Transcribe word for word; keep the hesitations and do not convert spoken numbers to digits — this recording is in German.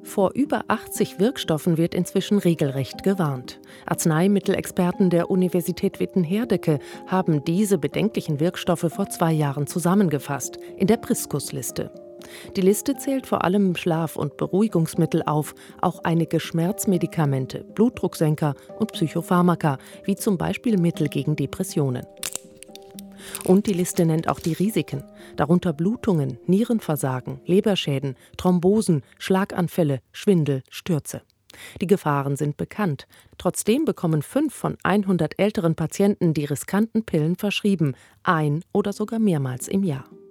Vor über achtzig Wirkstoffen wird inzwischen regelrecht gewarnt. Arzneimittelexperten der Universität Witten-Herdecke haben diese bedenklichen Wirkstoffe vor zwei Jahren zusammengefasst, in der Priskus-Liste. Die Liste zählt vor allem Schlaf- und Beruhigungsmittel auf, auch einige Schmerzmedikamente, Blutdrucksenker und Psychopharmaka, wie zum Beispiel Mittel gegen Depressionen. Und die Liste nennt auch die Risiken, darunter Blutungen, Nierenversagen, Leberschäden, Thrombosen, Schlaganfälle, Schwindel, Stürze. Die Gefahren sind bekannt. Trotzdem bekommen fünf von hundert älteren Patienten die riskanten Pillen verschrieben, ein- oder sogar mehrmals im Jahr.